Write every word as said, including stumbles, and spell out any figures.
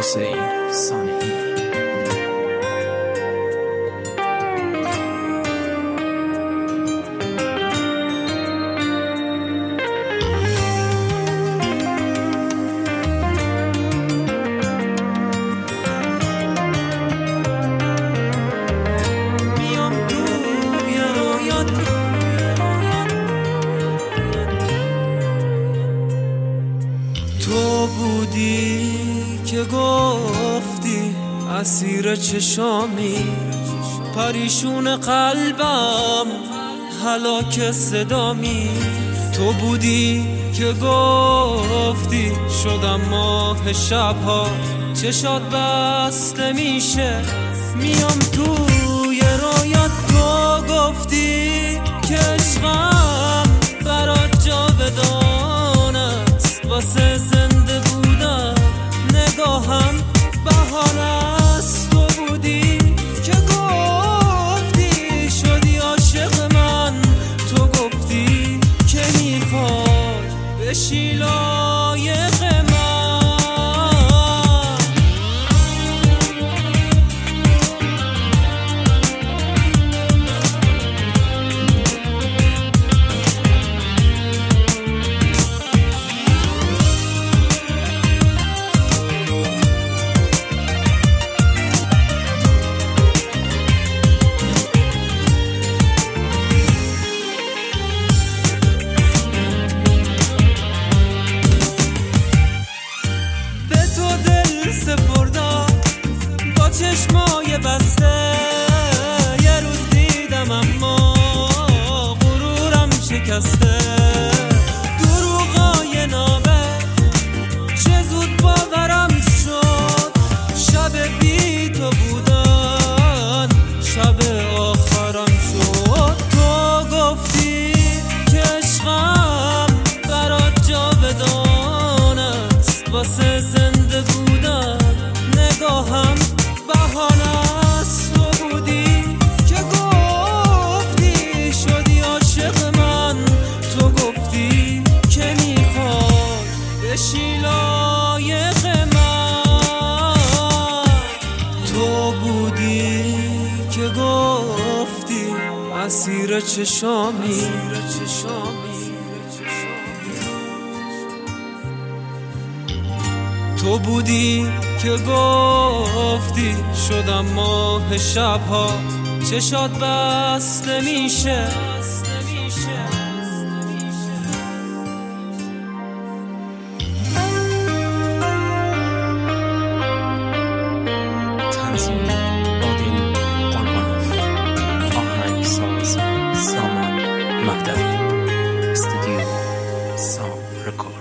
حسین صانعی. تو بودی که گفتی اسیر چشامی، پریشون قلبم هلاک صدامی. تو بودی که گفتی شدم ماه شبها، چشات بسته میشه میام توی رویات. تو گفتی که عشقم برات جاودان است، واسه زنده بودم نگاهم بهانه است. تو بودی که گفتی شدی عاشق من، تو گفتی که میخوای بشی لایق من. سپردم با چشمای بسته، یه روز دیدم اما غرورم شکسته. دروغای نامه چه زود باورم شد، شب بی تو بودن شب آخرم شد. تو گفتی که عشقم برات جاودان است، واسه زنده بودن نگاهم بهانه است. تو بودی که گفتی شدی عاشق من، تو گفتی که میخوای بشی لایق من. تو بودی که گفتی اسیر چشامی، تو بودی که گفتی شدم ماه شبها، چشات بسته میشه. تنظیم عادل قربانوف، آهنگساز سامان مهدوی، استودیو سام رکورد.